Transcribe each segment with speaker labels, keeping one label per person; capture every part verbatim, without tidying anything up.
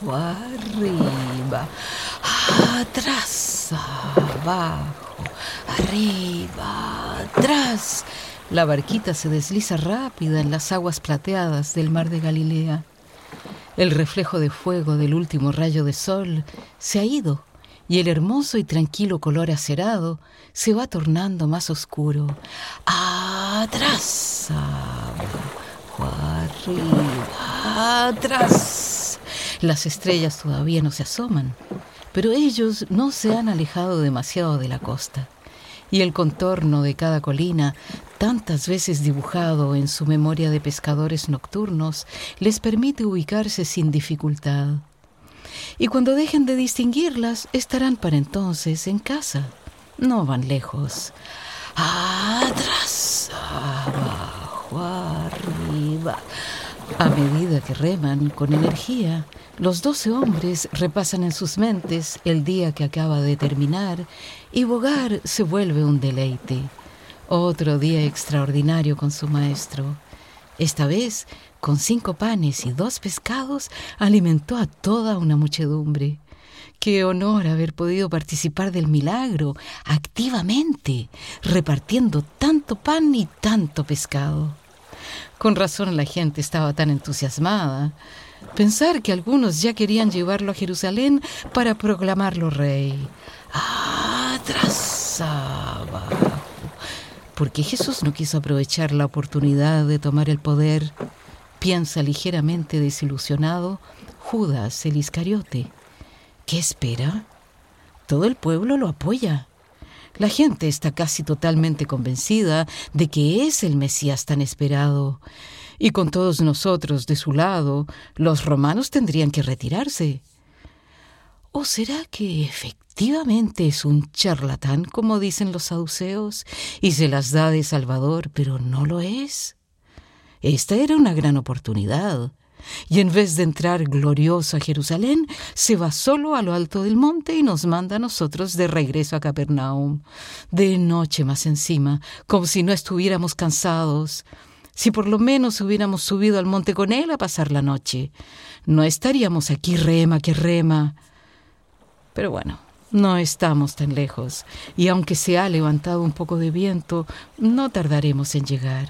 Speaker 1: arriba, atrás, abajo, arriba, atrás. La barquita se desliza rápida en las aguas plateadas del mar de Galilea. El reflejo de fuego del último rayo de sol se ha ido y el hermoso y tranquilo color acerado se va tornando más oscuro. Atrás, abajo, arriba, atrás. Las estrellas todavía no se asoman, pero ellos no se han alejado demasiado de la costa. Y el contorno de cada colina, tantas veces dibujado en su memoria de pescadores nocturnos, les permite ubicarse sin dificultad. Y cuando dejen de distinguirlas, estarán para entonces en casa. No van lejos. Atrás, abajo, arriba. A medida que reman con energía, los doce hombres repasan en sus mentes el día que acaba de terminar y bogar se vuelve un deleite. Otro día extraordinario con su maestro. Esta vez, con cinco panes y dos pescados, alimentó a toda una muchedumbre. ¡Qué honor haber podido participar del milagro activamente, repartiendo tanto pan y tanto pescado! Con razón la gente estaba tan entusiasmada. Pensar que algunos ya querían llevarlo a Jerusalén para proclamarlo rey. Atrás, abajo. ¿Por qué Jesús no quiso aprovechar la oportunidad de tomar el poder? Piensa ligeramente desilusionado Judas el Iscariote. ¿Qué espera? Todo el pueblo lo apoya. La gente está casi totalmente convencida de que es el Mesías tan esperado. Y con todos nosotros de su lado, los romanos tendrían que retirarse. ¿O será que efectivamente es un charlatán, como dicen los saduceos, y se las da de salvador, pero no lo es? Esta era una gran oportunidad. Y en vez de entrar glorioso a Jerusalén, se va solo a lo alto del monte y nos manda a nosotros de regreso a Capernaum. De noche más encima, como si no estuviéramos cansados. Si por lo menos hubiéramos subido al monte con él a pasar la noche, no estaríamos aquí rema que rema. Pero bueno, no estamos tan lejos, y aunque se ha levantado un poco de viento, no tardaremos en llegar.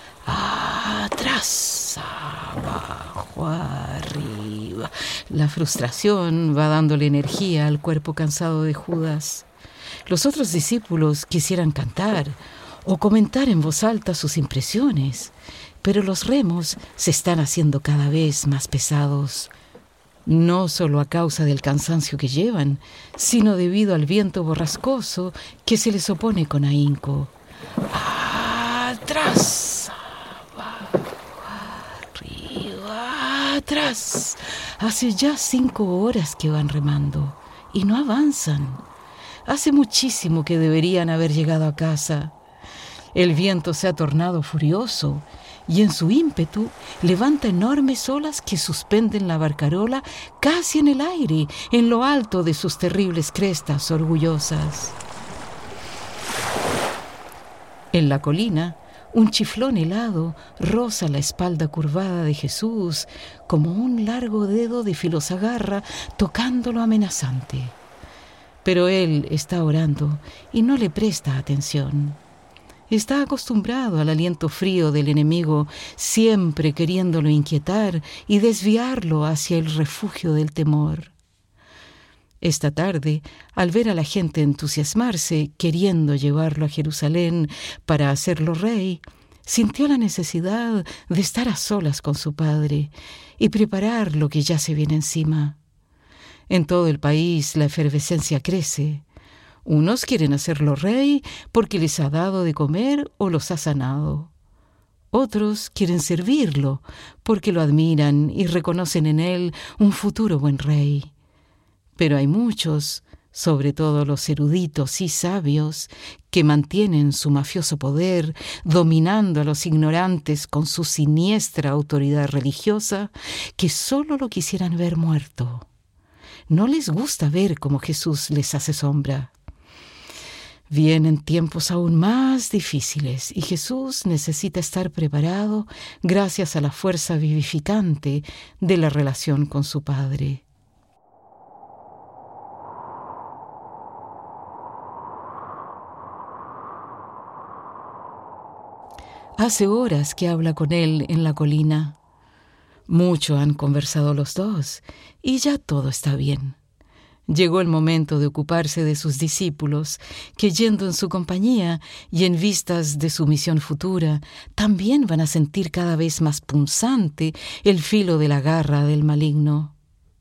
Speaker 1: Atrás, abajo, arriba. La frustración va dándole energía al cuerpo cansado de Judas. Los otros discípulos quisieran cantar o comentar en voz alta sus impresiones, pero los remos se están haciendo cada vez más pesados. No solo a causa del cansancio que llevan, sino debido al viento borrascoso que se les opone con ahínco. Atrás, atrás. Hace ya cinco horas que van remando y no avanzan. Hace muchísimo que deberían haber llegado a casa. El viento se ha tornado furioso y en su ímpetu levanta enormes olas que suspenden la barcarola casi en el aire, en lo alto de sus terribles crestas orgullosas. En la colina, un chiflón helado roza la espalda curvada de Jesús como un largo dedo de filosa garra tocándolo amenazante. Pero él está orando y no le presta atención. Está acostumbrado al aliento frío del enemigo, siempre queriéndolo inquietar y desviarlo hacia el refugio del temor. Esta tarde, al ver a la gente entusiasmarse, queriendo llevarlo a Jerusalén para hacerlo rey, sintió la necesidad de estar a solas con su padre y preparar lo que ya se viene encima. En todo el país la efervescencia crece. Unos quieren hacerlo rey porque les ha dado de comer o los ha sanado. Otros quieren servirlo porque lo admiran y reconocen en él un futuro buen rey. Pero hay muchos, sobre todo los eruditos y sabios, que mantienen su mafioso poder, dominando a los ignorantes con su siniestra autoridad religiosa, que solo lo quisieran ver muerto. No les gusta ver cómo Jesús les hace sombra. Vienen tiempos aún más difíciles y Jesús necesita estar preparado gracias a la fuerza vivificante de la relación con su Padre. Hace horas que habla con él en la colina. Mucho han conversado los dos y ya todo está bien. Llegó el momento de ocuparse de sus discípulos, que yendo en su compañía y en vistas de su misión futura, también van a sentir cada vez más punzante el filo de la garra del maligno.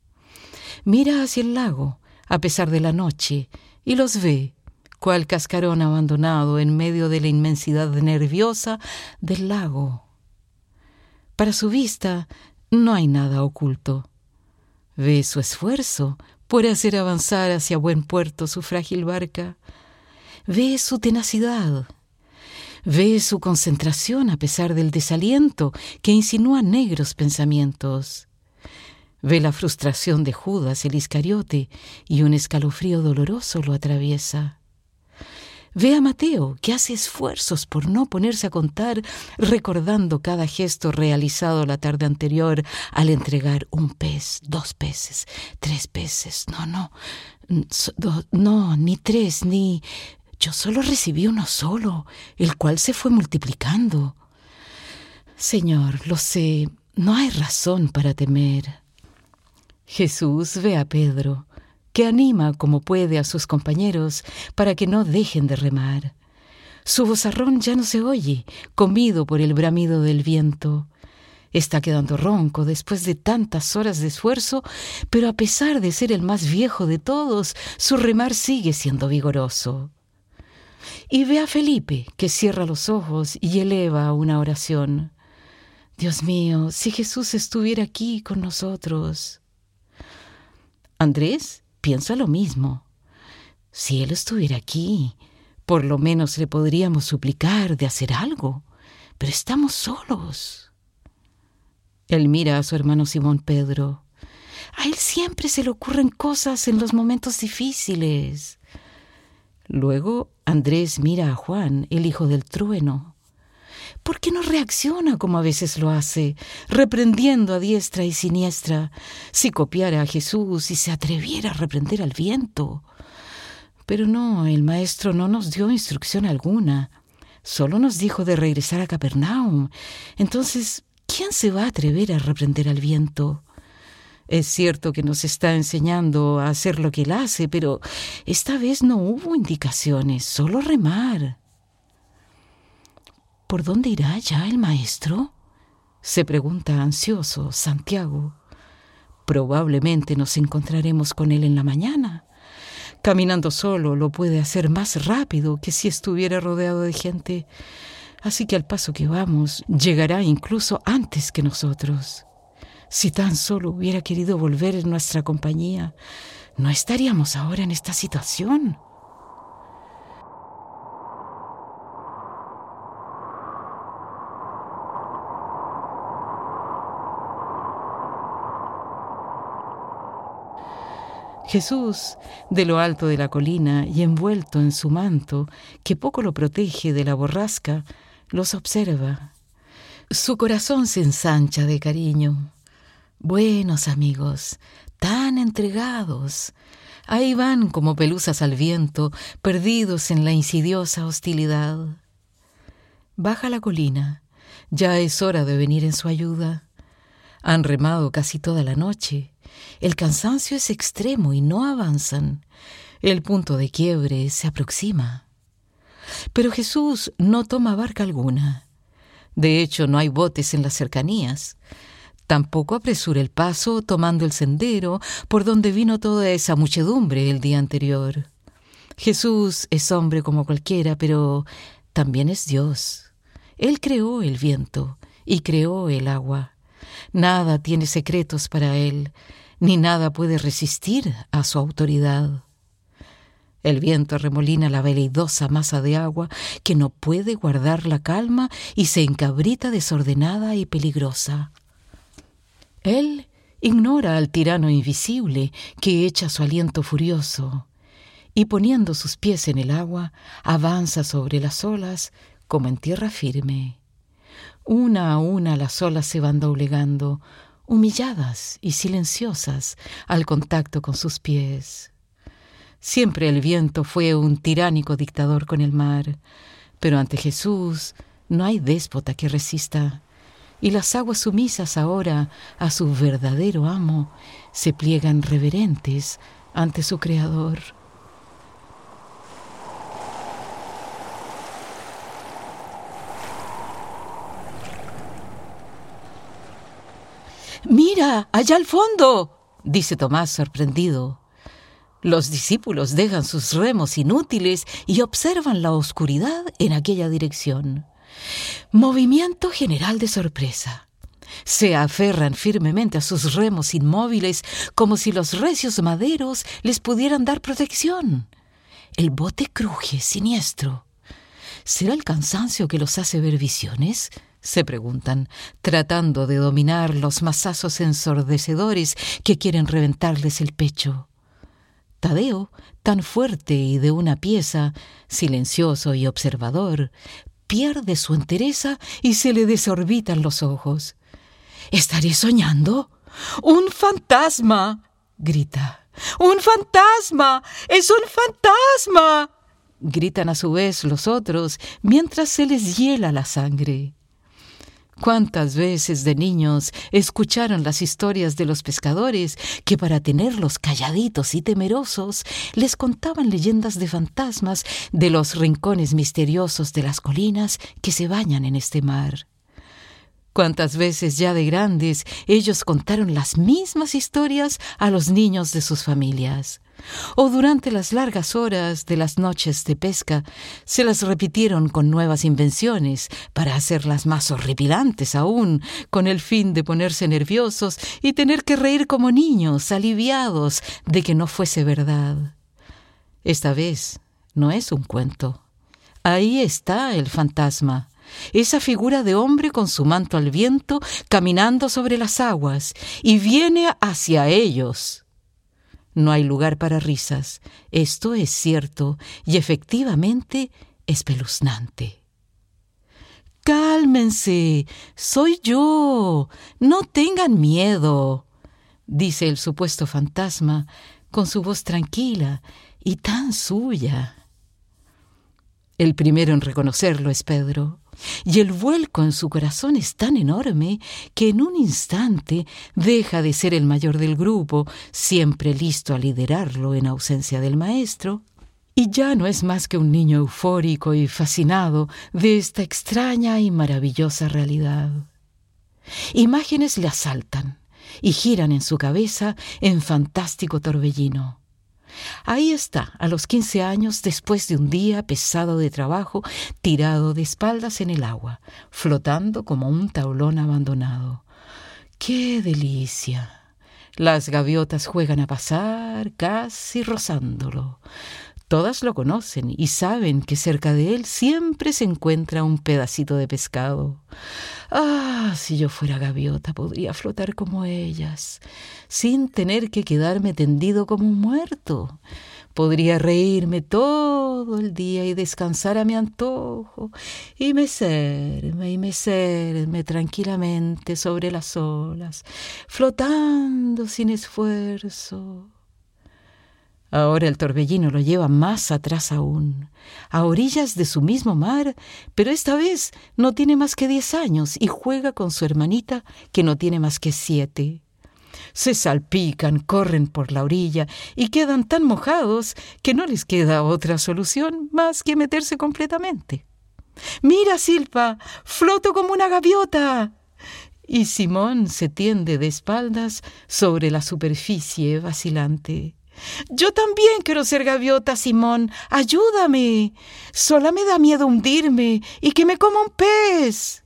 Speaker 1: Mira hacia el lago, a pesar de la noche, y los ve, cual cascarón abandonado en medio de la inmensidad nerviosa del lago. Para su vista no hay nada oculto. Ve su esfuerzo por hacer avanzar hacia buen puerto su frágil barca. Ve su tenacidad. Ve su concentración a pesar del desaliento que insinúa negros pensamientos. Ve la frustración de Judas el Iscariote y un escalofrío doloroso lo atraviesa. Ve a Mateo, que hace esfuerzos por no ponerse a contar, recordando cada gesto realizado la tarde anterior al entregar un pez, dos peces, tres peces. No, no, no, no, ni tres, ni... Yo solo recibí uno solo, el cual se fue multiplicando. Señor, lo sé, no hay razón para temer. Jesús ve a Pedro, que anima como puede a sus compañeros para que no dejen de remar. Su vozarrón ya no se oye, comido por el bramido del viento. Está quedando ronco después de tantas horas de esfuerzo, pero a pesar de ser el más viejo de todos, su remar sigue siendo vigoroso. Y ve a Felipe, que cierra los ojos y eleva una oración. Dios mío, si Jesús estuviera aquí con nosotros. Andrés piensa lo mismo. Si él estuviera aquí, por lo menos le podríamos suplicar de hacer algo, pero estamos solos. Él mira a su hermano Simón Pedro. A él siempre se le ocurren cosas en los momentos difíciles. Luego Andrés mira a Juan, el hijo del trueno. ¿Por qué no reacciona como a veces lo hace, reprendiendo a diestra y siniestra? Si copiara a Jesús y se atreviera a reprender al viento. Pero no, el maestro no nos dio instrucción alguna. Solo nos dijo de regresar a Capernaum. Entonces, ¿quién se va a atrever a reprender al viento? Es cierto que nos está enseñando a hacer lo que él hace, pero esta vez no hubo indicaciones, solo remar. ¿Por dónde irá ya el maestro?, se pregunta ansioso Santiago. Probablemente nos encontraremos con él en la mañana. Caminando solo lo puede hacer más rápido que si estuviera rodeado de gente. Así que al paso que vamos, llegará incluso antes que nosotros. Si tan solo hubiera querido volver en nuestra compañía, no estaríamos ahora en esta situación. Jesús, de lo alto de la colina y envuelto en su manto, que poco lo protege de la borrasca, los observa. Su corazón se ensancha de cariño. Buenos amigos, tan entregados. Ahí van como pelusas al viento, perdidos en la insidiosa hostilidad. Baja la colina. Ya es hora de venir en su ayuda. Han remado casi toda la noche. El cansancio es extremo y no avanzan. El punto de quiebre se aproxima. Pero Jesús no toma barca alguna. De hecho, no hay botes en las cercanías. Tampoco apresura el paso tomando el sendero por donde vino toda esa muchedumbre el día anterior. Jesús es hombre como cualquiera, pero también es Dios. Él creó el viento y creó el agua. Nada tiene secretos para él, ni nada puede resistir a su autoridad. El viento arremolina la veleidosa masa de agua que no puede guardar la calma y se encabrita desordenada y peligrosa. Él ignora al tirano invisible que echa su aliento furioso y poniendo sus pies en el agua avanza sobre las olas como en tierra firme. Una a una las olas se van doblegando, humilladas y silenciosas al contacto con sus pies. Siempre el viento fue un tiránico dictador con el mar, pero ante Jesús No hay déspota que resista, y las aguas sumisas ahora a su verdadero amo se pliegan reverentes ante su Creador. «Mira, allá al fondo», dice Tomás sorprendido. Los discípulos dejan sus remos inútiles y observan la oscuridad en aquella dirección. Movimiento general de sorpresa. Se aferran firmemente a sus remos inmóviles como si los recios maderos les pudieran dar protección. El bote cruje siniestro. ¿Será el cansancio que los hace ver visiones?, se preguntan, tratando de dominar los mazazos ensordecedores que quieren reventarles el pecho. Tadeo, tan fuerte y de una pieza, silencioso y observador, pierde su entereza y se le desorbitan los ojos. «¿Estaré soñando? ¡Un fantasma!», grita. «¡Un fantasma! ¡Es un fantasma!», gritan a su vez los otros mientras se les hiela la sangre. ¿Cuántas veces de niños escucharon las historias de los pescadores que para tenerlos calladitos y temerosos les contaban leyendas de fantasmas de los rincones misteriosos de las colinas que se bañan en este mar? ¿Cuántas veces ya de grandes ellos contaron las mismas historias a los niños de sus familias? O durante las largas horas de las noches de pesca se las repitieron con nuevas invenciones para hacerlas más horripilantes aún, con el fin de ponerse nerviosos y tener que reír como niños, aliviados de que no fuese verdad. Esta vez no es un cuento. Ahí está el fantasma, esa figura de hombre con su manto al viento caminando sobre las aguas, y viene hacia ellos. No hay lugar para risas. Esto es cierto y efectivamente espeluznante. «Cálmense, soy yo, no tengan miedo», dice el supuesto fantasma con su voz tranquila y tan suya. El primero en reconocerlo es Pedro, y el vuelco en su corazón es tan enorme que en un instante deja de ser el mayor del grupo, siempre listo a liderarlo en ausencia del maestro, y ya no es más que un niño eufórico y fascinado de esta extraña y maravillosa realidad. Imágenes le asaltan y giran en su cabeza en fantástico torbellino. Ahí está, a los quince años, después de un día pesado de trabajo, tirado de espaldas en el agua, flotando como un tablón abandonado. ¡Qué delicia! Las gaviotas juegan a pasar, casi rozándolo. Todas lo conocen y saben que cerca de él siempre se encuentra un pedacito de pescado. Ah, si yo fuera gaviota podría flotar como ellas, sin tener que quedarme tendido como un muerto. Podría reírme todo el día y descansar a mi antojo, y mecerme y mecerme tranquilamente sobre las olas, flotando sin esfuerzo. Ahora el torbellino lo lleva más atrás aún, a orillas de su mismo mar, pero esta vez no tiene más que diez años y juega con su hermanita, que no tiene más que siete. Se salpican, corren por la orilla y quedan tan mojados que no les queda otra solución más que meterse completamente. «¡Mira, Silpa! ¡Floto como una gaviota!» Y Simón se tiende de espaldas sobre la superficie vacilante. «Yo también quiero ser gaviota, Simón. ¡Ayúdame! Sola me da miedo hundirme y que me coma un pez».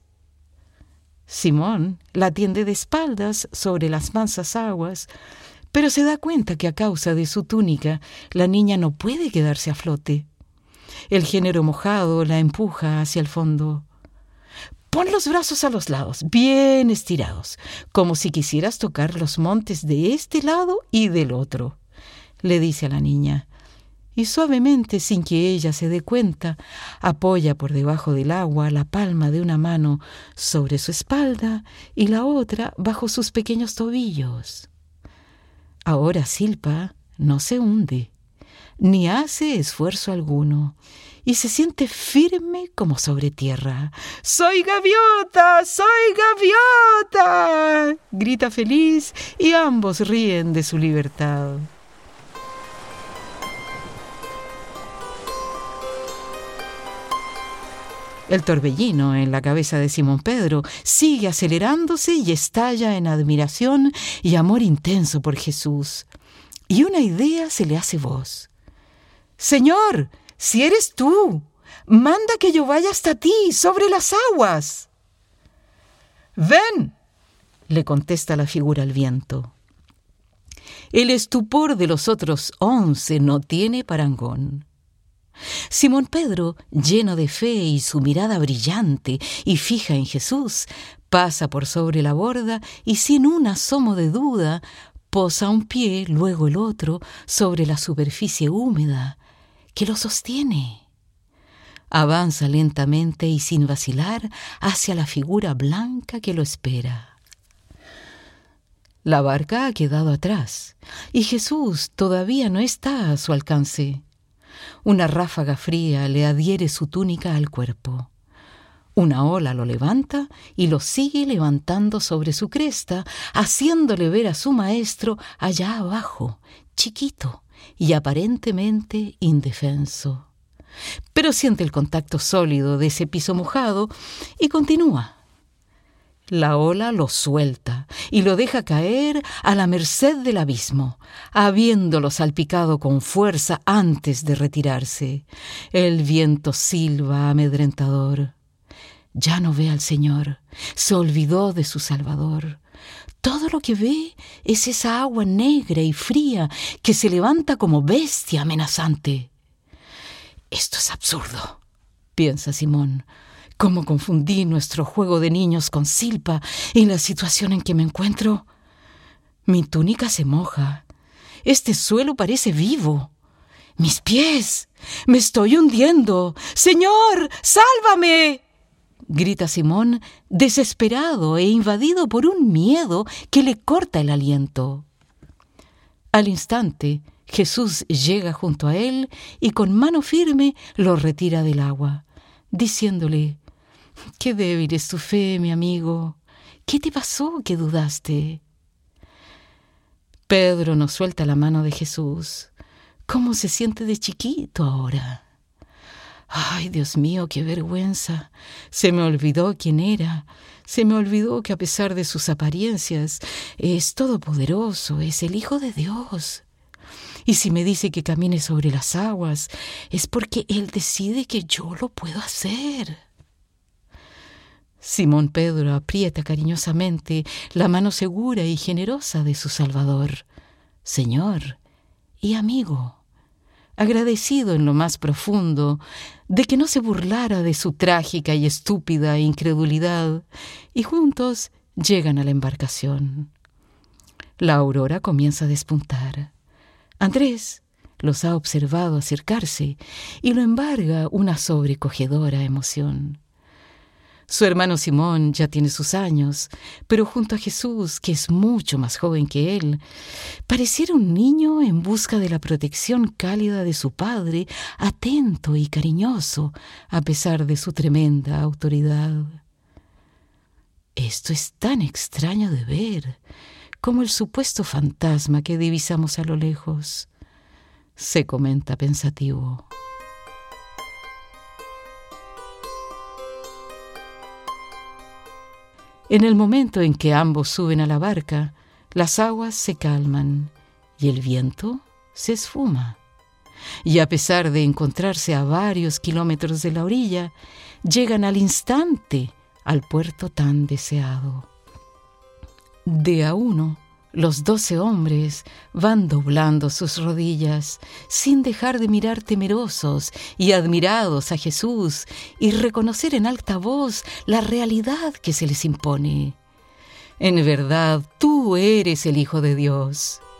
Speaker 1: Simón la tiende de espaldas sobre las mansas aguas, pero se da cuenta que a causa de su túnica la niña no puede quedarse a flote. El género mojado la empuja hacia el fondo. «Pon los brazos a los lados, bien estirados, como si quisieras tocar los montes de este lado y del otro», le dice a la niña, y suavemente, sin que ella se dé cuenta, apoya por debajo del agua la palma de una mano sobre su espalda y la otra bajo sus pequeños tobillos. Ahora Silpa no se hunde. ni hace esfuerzo alguno, y se siente firme como sobre tierra. ¡Soy gaviota! ¡Soy gaviota!, grita feliz, y ambos ríen de su libertad. El torbellino en la cabeza de Simón Pedro sigue acelerándose y estalla en admiración y amor intenso por Jesús. Y una idea se le hace voz. «Señor, si eres tú, manda que yo vaya hasta ti sobre las aguas». «Ven», le contesta la figura al viento. El estupor de los otros once no tiene parangón. Simón Pedro, lleno de fe y su mirada brillante y fija en Jesús, pasa por sobre la borda y sin un asomo de duda posa un pie, luego el otro, sobre la superficie húmeda que lo sostiene. Avanza lentamente y sin vacilar hacia la figura blanca que lo espera. La barca ha quedado atrás y Jesús todavía no está a su alcance. Una ráfaga fría le adhiere su túnica al cuerpo. Una ola lo levanta y lo sigue levantando sobre su cresta, haciéndole ver a su maestro allá abajo, chiquito y aparentemente indefenso. Pero siente el contacto sólido de ese piso mojado y continúa. La ola lo suelta y lo deja caer a la merced del abismo, habiéndolo salpicado con fuerza antes de retirarse. El viento silba amedrentador. Ya no ve al Señor, se olvidó de su Salvador. Todo lo que ve es esa agua negra y fría que se levanta como bestia amenazante. «Esto es absurdo», piensa Simón. «¿Cómo confundí nuestro juego de niños con Silpa y la situación en que me encuentro? Mi túnica se moja. Este suelo parece vivo. ¡Mis pies! ¡Me estoy hundiendo! ¡Señor, sálvame!», grita Simón, desesperado e invadido por un miedo que le corta el aliento. Al instante, Jesús llega junto a él y con mano firme lo retira del agua, diciéndole: «Qué débil es tu fe, mi amigo. ¿Qué te pasó que dudaste?». Pedro no suelta la mano de Jesús. ¿Cómo se siente de chiquito ahora? «Ay, Dios mío, qué vergüenza. Se me olvidó quién era. Se me olvidó que a pesar de sus apariencias es todopoderoso, es el Hijo de Dios. Y si me dice que camine sobre las aguas, es porque Él decide que yo lo puedo hacer». Simón Pedro aprieta cariñosamente la mano segura y generosa de su Salvador, Señor y amigo, agradecido en lo más profundo de que no se burlara de su trágica y estúpida incredulidad, y juntos llegan a la embarcación. La aurora comienza a despuntar. Andrés los ha observado acercarse y lo embarga una sobrecogedora emoción. Su hermano Simón ya tiene sus años, pero junto a Jesús, que es mucho más joven que él, pareciera un niño en busca de la protección cálida de su padre, atento y cariñoso, a pesar de su tremenda autoridad. Esto es tan extraño de ver, como el supuesto fantasma que divisamos a lo lejos, se comenta pensativo. En el momento en que ambos suben a la barca, las aguas se calman y el viento se esfuma. Y a pesar de encontrarse a varios kilómetros de la orilla, llegan al instante al puerto tan deseado. De a uno, los doce hombres van doblando sus rodillas, sin dejar de mirar temerosos y admirados a Jesús y reconocer en alta voz la realidad que se les impone. En verdad, tú eres el Hijo de Dios.